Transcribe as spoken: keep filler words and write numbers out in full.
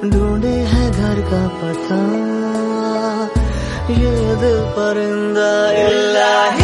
ढूंढे है घर का पता ये दिल परिंदा इल्लाही